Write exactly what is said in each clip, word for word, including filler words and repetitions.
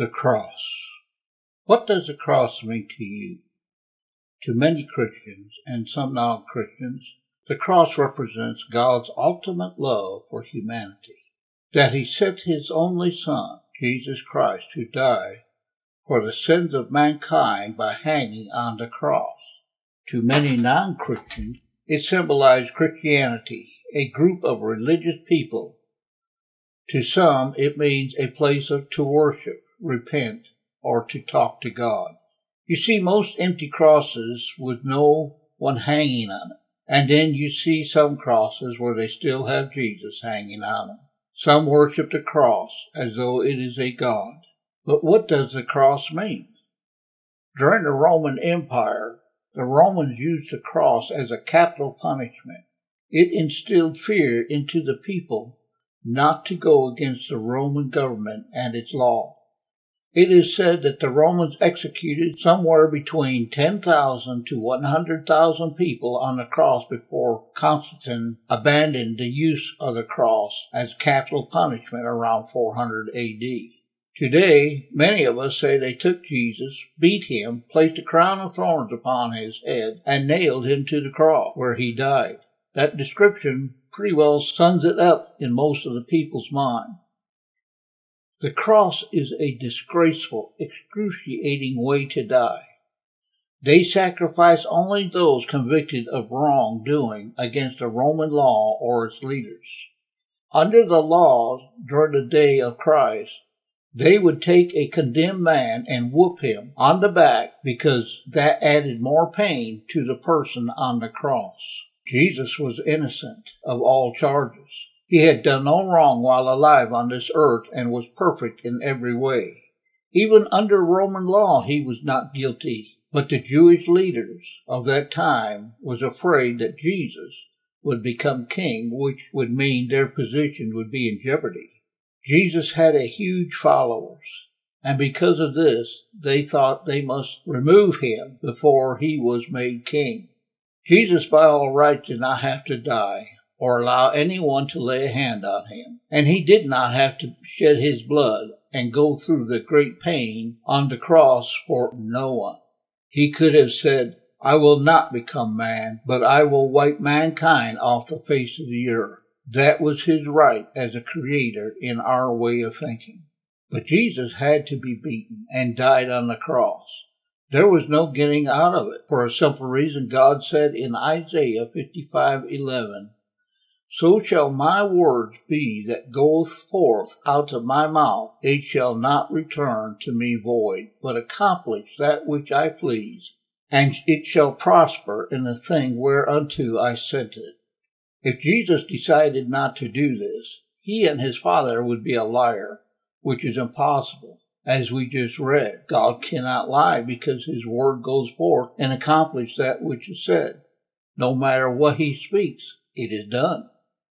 The cross. What does the cross mean to you? To many Christians, and some non-Christians, the cross represents God's ultimate love for humanity, that He sent His only Son, Jesus Christ, to die for the sins of mankind by hanging on the cross. To many non-Christians, it symbolized Christianity, a group of religious people. To some, it means a place of, to worship, repent, or to talk to God. You see most empty crosses with no one hanging on it. And then you see some crosses where they still have Jesus hanging on them. Some worship the cross as though it is a god. But what does the cross mean? During the Roman Empire, the Romans used the cross as a capital punishment. It instilled fear into the people not to go against the Roman government and its law. It is said that the Romans executed somewhere between ten thousand to one hundred thousand people on the cross before Constantine abandoned the use of the cross as capital punishment around four hundred A D. Today, many of us say they took Jesus, beat him, placed a crown of thorns upon his head, and nailed him to the cross, where he died. That description pretty well sums it up in most of the people's mind. The cross is a disgraceful, excruciating way to die. They sacrifice only those convicted of wrongdoing against the Roman law or its leaders. Under the laws during the day of Christ, they would take a condemned man and whoop him on the back because that added more pain to the person on the cross. Jesus was innocent of all charges. He had done no wrong while alive on this earth and was perfect in every way. Even under Roman law, he was not guilty. But the Jewish leaders of that time was afraid that Jesus would become king, which would mean their position would be in jeopardy. Jesus had a huge followers, and because of this, they thought they must remove him before he was made king. Jesus, by all rights, did not have to die or allow anyone to lay a hand on him. And he did not have to shed his blood and go through the great pain on the cross for no one. He could have said, I will not become man, but I will wipe mankind off the face of the earth. That was his right as a creator in our way of thinking. But Jesus had to be beaten and died on the cross. There was no getting out of it, for a simple reason. God said in Isaiah fifty-five eleven, So shall my words be that goeth forth out of my mouth. It shall not return to me void, but accomplish that which I please, and it shall prosper in the thing whereunto I sent it. If Jesus decided not to do this, he and his Father would be a liar, which is impossible. As we just read, God cannot lie because his word goes forth and accomplishes that which is said. No matter what he speaks, it is done.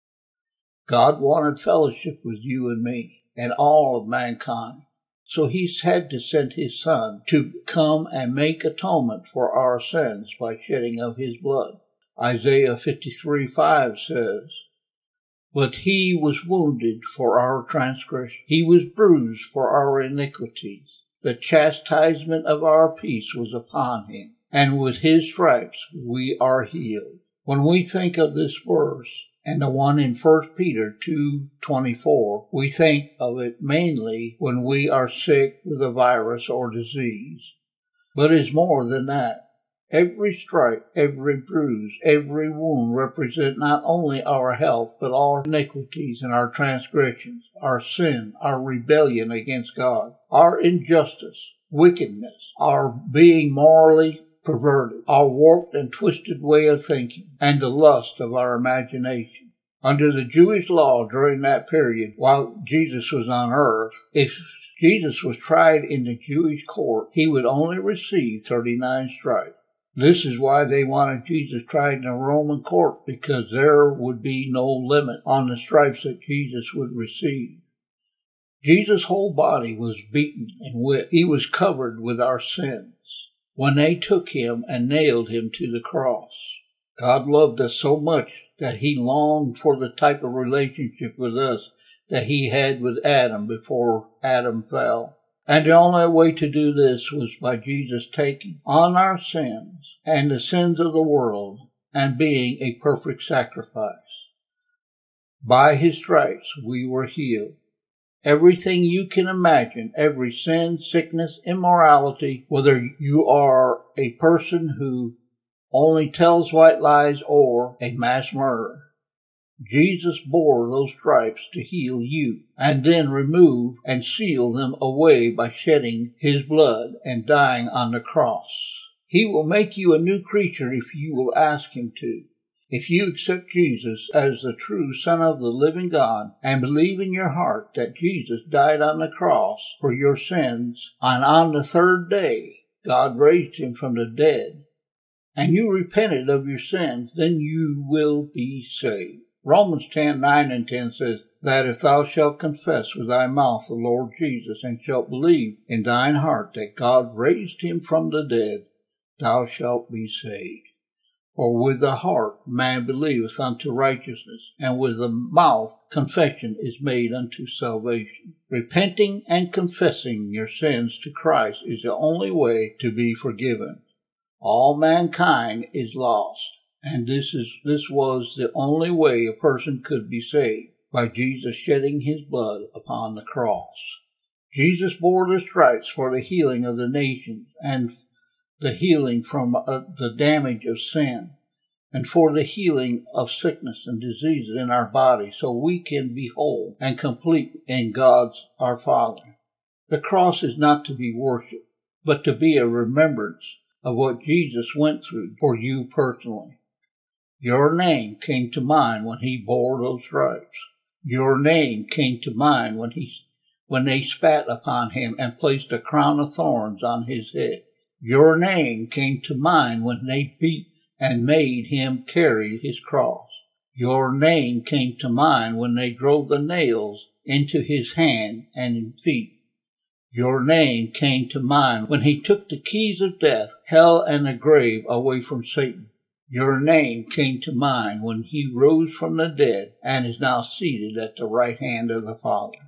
God wanted fellowship with you and me and all of mankind. So he had to send his Son to come and make atonement for our sins by shedding of his blood. Isaiah fifty-three five says, But he was wounded for our transgression. He was bruised for our iniquities. The chastisement of our peace was upon him, and with his stripes we are healed. When we think of this verse, and the one in First Peter two twenty-four, we think of it mainly when we are sick with a virus or disease. But it's more than that. Every stripe, every bruise, every wound represent not only our health, but all iniquities and our transgressions, our sin, our rebellion against God, our injustice, wickedness, our being morally perverted, our warped and twisted way of thinking, and the lust of our imagination. Under the Jewish law during that period, while Jesus was on earth, if Jesus was tried in the Jewish court, he would only receive thirty-nine stripes. This is why they wanted Jesus tried in a Roman court, because there would be no limit on the stripes that Jesus would receive. Jesus' whole body was beaten and whipped. He was covered with our sins when they took him and nailed him to the cross. God loved us so much that he longed for the type of relationship with us that he had with Adam before Adam fell. And the only way to do this was by Jesus taking on our sins and the sins of the world and being a perfect sacrifice. By his stripes we were healed. Everything you can imagine, every sin, sickness, immorality, whether you are a person who only tells white lies or a mass murderer, Jesus bore those stripes to heal you and then remove and seal them away by shedding his blood and dying on the cross. He will make you a new creature if you will ask him to. If you accept Jesus as the true Son of the living God and believe in your heart that Jesus died on the cross for your sins, and on the third day God raised him from the dead, and you repented of your sins, then you will be saved. Romans ten, nine and ten says that if thou shalt confess with thy mouth the Lord Jesus, and shalt believe in thine heart that God raised him from the dead, thou shalt be saved. For with the heart man believeth unto righteousness, and with the mouth confession is made unto salvation. Repenting and confessing your sins to Christ is the only way to be forgiven. All mankind is lost, and this is this was the only way a person could be saved, by Jesus shedding his blood upon the cross. Jesus bore the stripes for the healing of the nations, and the healing from uh, the damage of sin, and for the healing of sickness and diseases in our body, so we can be whole and complete in God's our Father. The cross is not to be worshipped, but to be a remembrance of what Jesus went through for you personally. Your name came to mind when he bore those stripes. Your name came to mind when he when they spat upon him and placed a crown of thorns on his head. Your name came to mind when they beat and made him carry his cross. Your name came to mind when they drove the nails into his hand and feet. Your name came to mind when he took the keys of death, hell, and the grave away from Satan. Your name came to mind when he rose from the dead and is now seated at the right hand of the Father.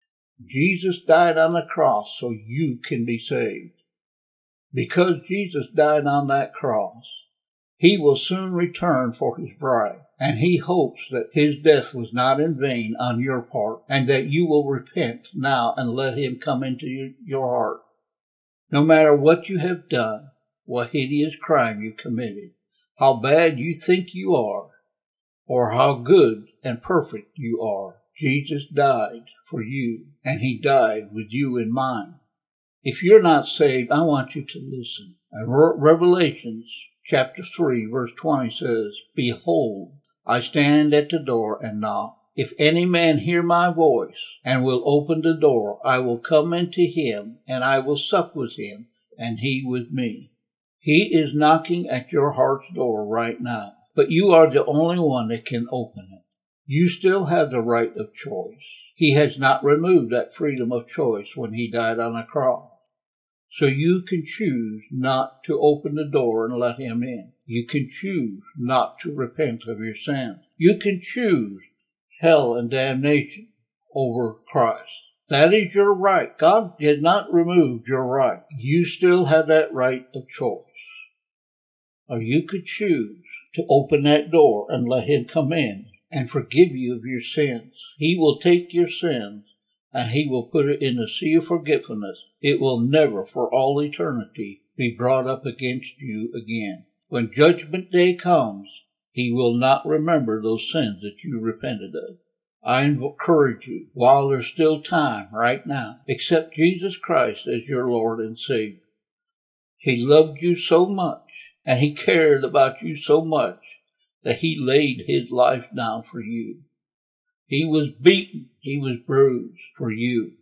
Jesus died on the cross so you can be saved. Because Jesus died on that cross, he will soon return for his bride, and he hopes that his death was not in vain on your part, and that you will repent now and let him come into your heart. No matter what you have done, what hideous crime you committed, how bad you think you are, or how good and perfect you are, Jesus died for you, and he died with you in mind. If you're not saved, I want you to listen. Revelations chapter three, verse twenty says, Behold, I stand at the door and knock. If any man hear my voice and will open the door, I will come into him, and I will sup with him, and he with me. He is knocking at your heart's door right now, but you are the only one that can open it. You still have the right of choice. He has not removed that freedom of choice when he died on the cross. So you can choose not to open the door and let him in. You can choose not to repent of your sins. You can choose hell and damnation over Christ. That is your right. God has not removed your right. You still have that right of choice. Or you could choose to open that door and let him come in and forgive you of your sins. He will take your sins and he will put it in the sea of forgetfulness. It will never, for all eternity, be brought up against you again. When judgment day comes, he will not remember those sins that you repented of. I encourage you, while there's still time right now, accept Jesus Christ as your Lord and Savior. He loved you so much, and he cared about you so much, that he laid his life down for you. He was beaten, he was bruised for you.